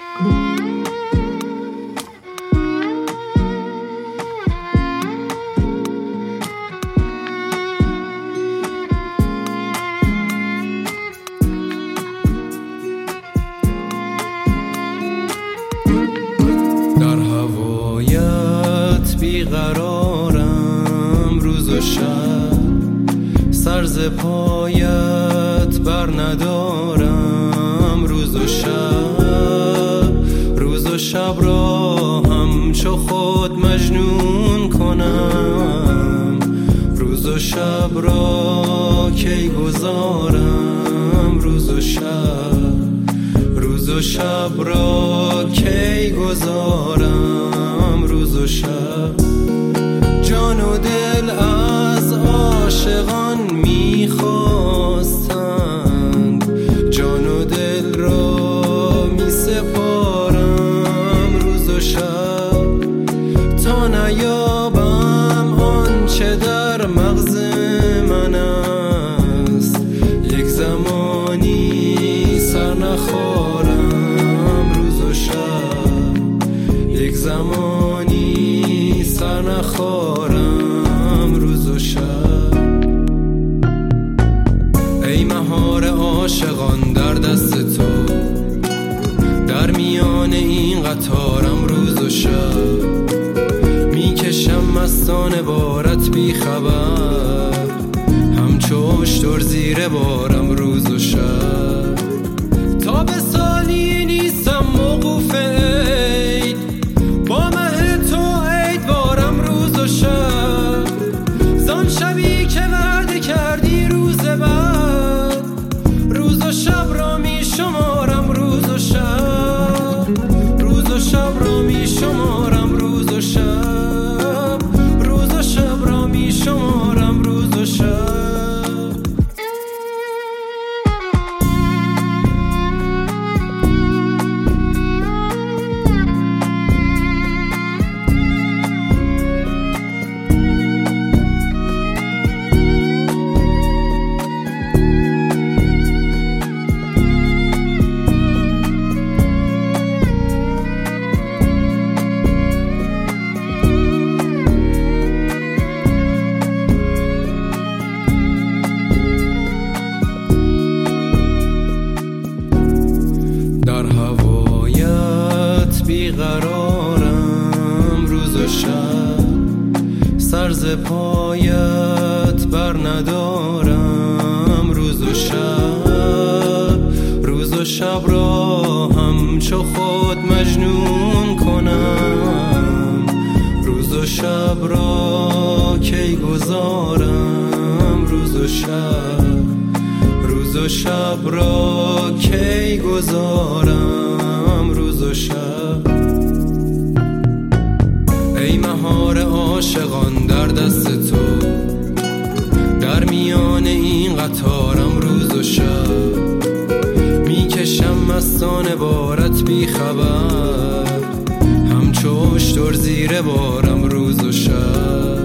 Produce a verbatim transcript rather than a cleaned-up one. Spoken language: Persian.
در هوایت بیقرارم روز و شب، سر ز پایت بر ندارم روز و شب. روز و شب را همچو خود مجنون کنم، روز و شب را کی گذارم روز و شب. روز و شب را کی گذارم روز و شب. جان و دل از عاشقان میخواستند، جان و دل را میسپارم روز و شب. تا نیابم آنچه در مغز من است، یک زمانی سر نخارم روز و شب. یک زمانی سر نخارم روز و شب. ای مهار عاشقان در دست تو، در میان این قطارم روز و شب. میکشم مستانه بارت بی خبر، همچو اشتر زیر بارم روز و شب. تا به سالی نیستم موقوف عید، با مه تو عید بارم روز و شب. زان شبی که وعده کردی روز بعد، روز و شب را می شمارم روز و شب. روز و شب را می شمارم روز و شب. روز و شب را می شمارم روز و شب. در هوایت بیقرارم روز و شب، سر ز پایت بر ندارم روز و شب. روز و شب را همچو خود مجنون کنم، روز و شب را کی گذارم روز و شب. روز و شب را کی گذارم روز و شب. ای مهار عاشقان در دست تو، در میان این قطارم روز و شب. میکشم مستانه بارت بی خبر، همچو اشتر زیر بارم روز و شب.